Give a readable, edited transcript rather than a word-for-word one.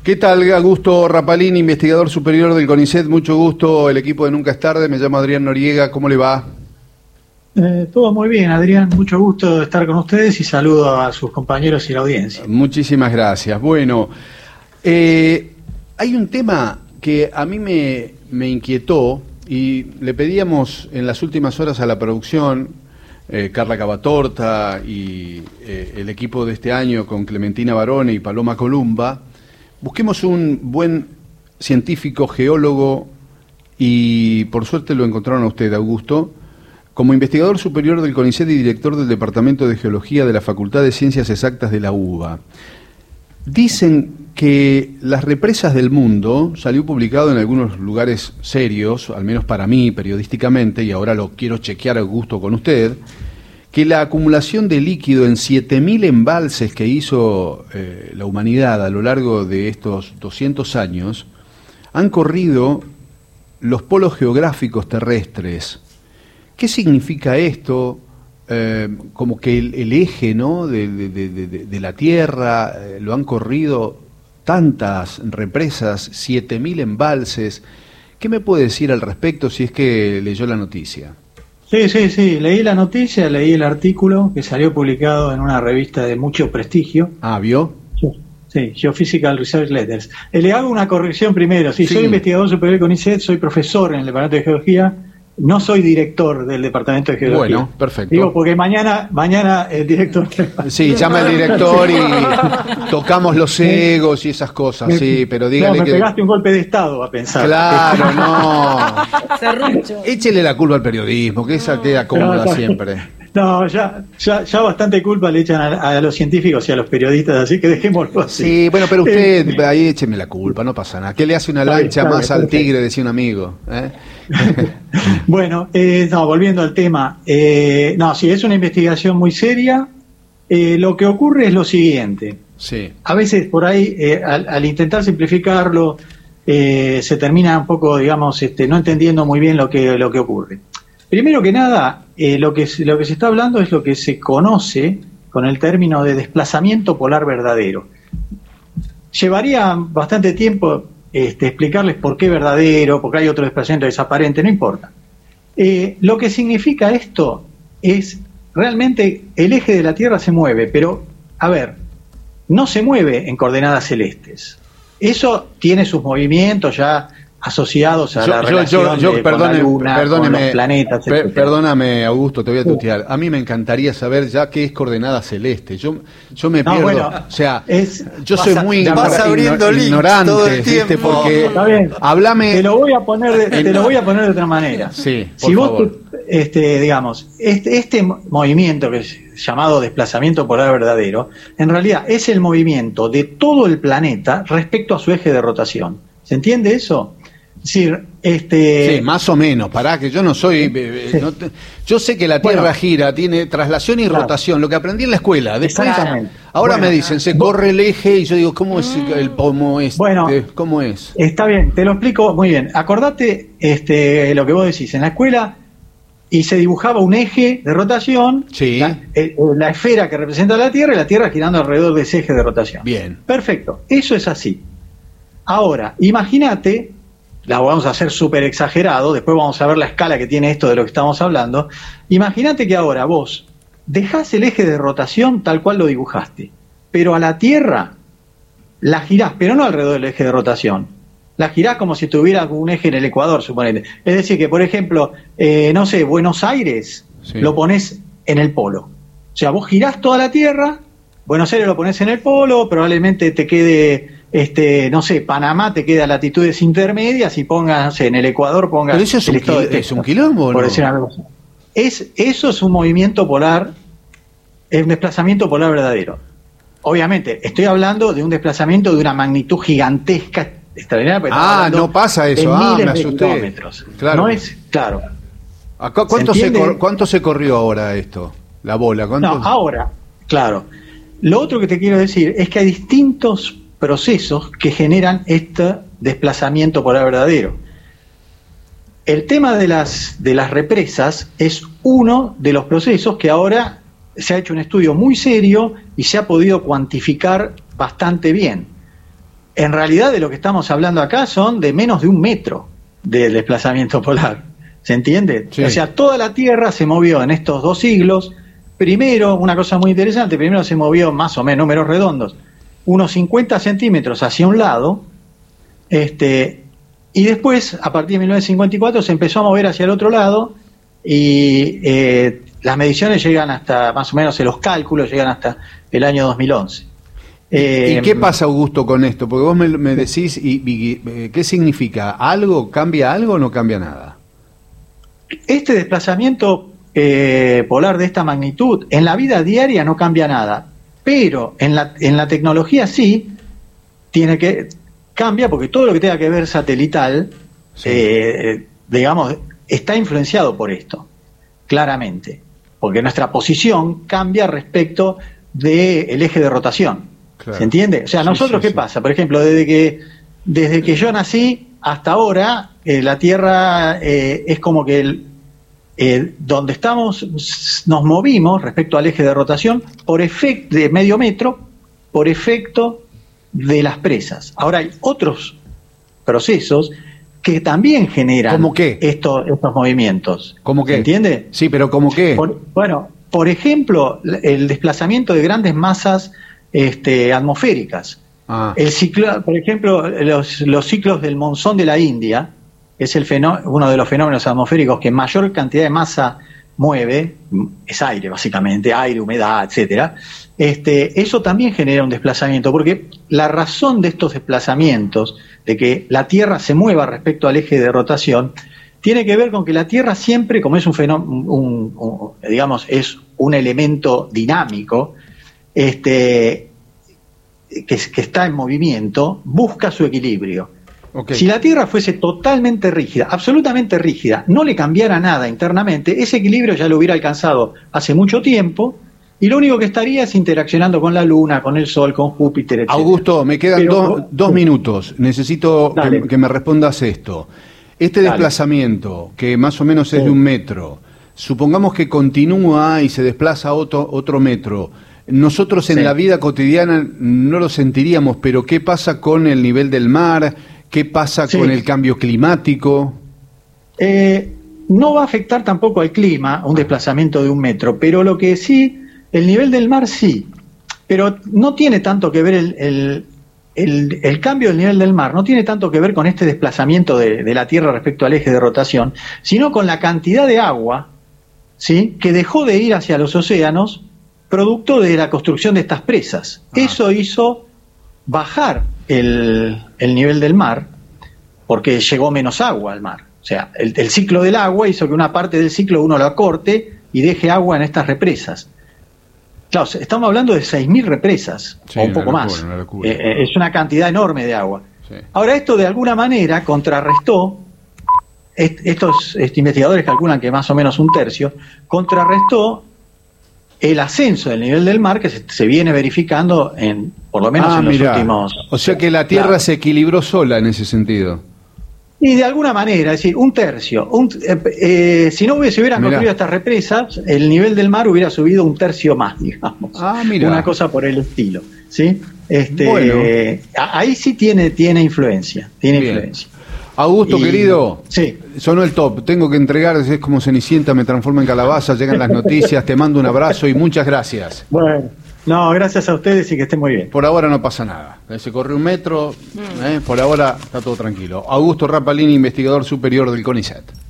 ¿Qué tal, Augusto Rapalini, investigador superior del CONICET? Mucho gusto, el equipo de Nunca es Tarde. Me llamo Adrián Noriega. ¿Cómo le va? Todo muy bien, Adrián. Mucho gusto de estar con ustedes y saludo a sus compañeros y la audiencia. Muchísimas gracias. Bueno, hay un tema que a mí me inquietó y le pedíamos en las últimas horas a la producción, Carla Cavatorta y el equipo de este año con Clementina Barone y Paloma Columba, busquemos un buen científico, geólogo, y por suerte lo encontraron a usted, Augusto, como investigador superior del CONICET y director del Departamento de Geología de la Facultad de Ciencias Exactas de la UBA. Dicen que las represas del mundo, salió publicado en algunos lugares serios, al menos para mí, periodísticamente, y ahora lo quiero chequear, Augusto, con usted, que la acumulación de líquido en 7.000 embalses que hizo la humanidad a lo largo de estos 200 años han corrido los polos geográficos terrestres. ¿Qué significa esto? Como que el eje, ¿no?, de la Tierra lo han corrido tantas represas, 7.000 embalses. ¿Qué me puede decir al respecto si es que leyó la noticia? Sí, leí la noticia, leí el artículo que salió publicado en una revista de mucho prestigio. Ah, ¿vio? Sí, Geophysical Research Letters. Le hago una corrección primero. Sí, soy investigador superior del CONICET, soy profesor en el Departamento de Geología. No soy director del Departamento de Geología. Bueno, perfecto. Digo, porque mañana el director... Sí, llama al director y tocamos los egos y esas cosas, sí, pero dígale que... me pegaste un golpe de Estado a pensar. Claro, no. Échele la culpa al periodismo, que esa queda cómoda siempre. No, ya bastante culpa le echan a los científicos y a los periodistas, así que dejémoslo así. Sí, bueno, pero usted, ahí écheme la culpa, no pasa nada. ¿Qué le hace una lancha más al tigre, decía un amigo? Bueno, volviendo al tema. Sí, es una investigación muy seria. Lo que ocurre es lo siguiente. Sí. A veces por ahí, al intentar simplificarlo, se termina un poco, digamos, no entendiendo muy bien lo que ocurre. Primero que nada, lo que se está hablando es lo que se conoce con el término de desplazamiento polar verdadero. Llevaría bastante tiempo explicarles por qué verdadero, porque hay otro desplazamiento desaparente, no importa. Lo que significa esto es, realmente el eje de la Tierra se mueve, pero, a ver, no se mueve en coordenadas celestes. Eso tiene sus movimientos ya asociados a la relación con la Luna, con los planetas, etc. Perdóname, Augusto, te voy a tutear. A mí me encantaría saber ya qué es coordenada celeste. Yo me pierdo. Bueno, o sea, yo soy muy ignorante, todo el tiempo. ¿viste? Porque está bien. Hablame. Te lo voy a poner de otra manera. Sí, si vos, digamos, este movimiento que es llamado desplazamiento polar verdadero, en realidad es el movimiento de todo el planeta respecto a su eje de rotación. ¿Se entiende eso? Es decir, sí, más o menos, pará, que yo no soy... yo sé que la Tierra gira, tiene traslación y rotación, lo que aprendí en la escuela. Después, ahora me dicen, se corre el eje, y yo digo, ¿cómo es el pomo este? Bueno, ¿cómo es? Está bien, te lo explico muy bien. Acordate lo que vos decís, en la escuela, y se dibujaba un eje de rotación, sí, la esfera que representa la Tierra, y la Tierra girando alrededor de ese eje de rotación. Bien. Perfecto, eso es así. Ahora, imagínate, la vamos a hacer súper exagerado, después vamos a ver la escala que tiene esto de lo que estamos hablando. Imagínate que ahora vos dejás el eje de rotación tal cual lo dibujaste, pero a la Tierra la girás, pero no alrededor del eje de rotación. La girás como si tuviera un eje en el ecuador, suponete. Es decir, que por ejemplo, Buenos Aires, sí, lo ponés en el polo. O sea, vos girás toda la Tierra, Buenos Aires lo ponés en el polo, probablemente te quede... Panamá te queda latitudes intermedias y pongas, en el Ecuador pongas... Pero eso es un quilombo, por decir algo así. Eso es un movimiento polar, es un desplazamiento polar verdadero. Obviamente, estoy hablando de un desplazamiento de una magnitud gigantesca, extraordinaria. No pasa eso, miles me asusté. De kilómetros. Claro. No es, claro. ¿Cuánto se corrió ahora esto? La bola, ¿cuánto? No, ahora, claro. Lo otro que te quiero decir es que hay distintos procesos que generan este desplazamiento polar verdadero. El tema de las represas es uno de los procesos que ahora se ha hecho un estudio muy serio y se ha podido cuantificar bastante bien. en realidad de lo que estamos hablando acá son de menos de 1 metro de desplazamiento polar. ¿Se entiende? Sí. O sea, toda la Tierra se movió en estos 2 siglos. Primero, una cosa muy interesante, primero se movió más o menos, números redondos, unos 50 centímetros hacia un lado, y después, a partir de 1954, se empezó a mover hacia el otro lado, y las mediciones llegan hasta, más o menos, los cálculos llegan hasta el año 2011. ¿Y qué pasa, Augusto, con esto? Porque vos me decís, ¿qué significa? ¿Algo? ¿Cambia algo o no cambia nada? Este desplazamiento polar de esta magnitud, en la vida diaria no cambia nada, pero en la tecnología sí, cambia porque todo lo que tenga que ver satelital, Sí. digamos, está influenciado por esto, claramente, porque nuestra posición cambia respecto del eje de rotación. Claro. ¿Se entiende? O sea, Sí, nosotros, sí, ¿qué sí. pasa? Por ejemplo, desde que yo nací hasta ahora, la Tierra es como que donde estamos nos movimos respecto al eje de rotación por efecto de medio metro, por efecto de las presas. Ahora hay otros procesos que también generan ¿Cómo qué? estos movimientos. ¿Cómo qué? ¿Se entiende? Sí, pero ¿cómo qué? Por ejemplo, el desplazamiento de grandes masas atmosféricas. Ah, El ciclo, por ejemplo, los ciclos del monzón de la India es uno de los fenómenos atmosféricos que mayor cantidad de masa mueve, es aire básicamente, aire, humedad, etcétera. Eso también genera un desplazamiento, porque la razón de estos desplazamientos, de que la Tierra se mueva respecto al eje de rotación, tiene que ver con que la Tierra siempre, como es un fenómeno, digamos, es un elemento dinámico, que está en movimiento, busca su equilibrio. ok. Si la Tierra fuese totalmente rígida, absolutamente rígida, no le cambiara nada internamente, ese equilibrio ya lo hubiera alcanzado hace mucho tiempo, y lo único que estaría es interaccionando con la Luna, con el Sol, con Júpiter, etc. Augusto, me quedan Pero- dos minutos. Necesito Dale. que me respondas esto. Este Dale. desplazamiento, que más o menos es de 1 metro, supongamos que continúa y se desplaza otro metro. Nosotros en Sí. la vida cotidiana no lo sentiríamos, pero ¿qué pasa con el nivel del mar? ¿Qué pasa Sí. con el cambio climático? No va a afectar tampoco al clima un desplazamiento de 1 metro, pero lo que sí, el nivel del mar sí, pero no tiene tanto que ver el cambio del nivel del mar, no tiene tanto que ver con este desplazamiento de la Tierra respecto al eje de rotación, sino con la cantidad de agua, ¿sí?, que dejó de ir hacia los océanos producto de la construcción de estas presas. Ah. Eso hizo bajar el nivel del mar, porque llegó menos agua al mar. O sea, el ciclo del agua hizo que una parte del ciclo uno lo acorte y deje agua en estas represas. Claro, estamos hablando de 6.000 represas, Sí, o un una poco locura, más. una locura. Es una cantidad enorme de agua. Sí. Ahora, esto de alguna manera contrarrestó, estos investigadores calculan que más o menos 1/3, contrarrestó el ascenso del nivel del mar que se viene verificando por lo menos en los mirá. últimos... O sea que la Tierra Claro. se equilibró sola en ese sentido. Y de alguna manera, es decir, 1/3. Si no se hubieran Mirá. construido estas represas, el nivel del mar hubiera subido 1/3 más, digamos. Ah, mirá. Una cosa por el estilo. ¿Sí? Bueno. Ahí sí tiene influencia. Tiene Bien. influencia. Augusto, Y- querido, Sí. sonó el top. Tengo que entregar, es como Cenicienta, me transforma en calabaza, llegan las noticias, te mando un abrazo y muchas gracias. Bueno, no, gracias a ustedes y que estén muy bien. Por ahora no pasa nada. Se corrió 1 metro, por ahora está todo tranquilo. Augusto Rapalini, investigador superior del CONICET.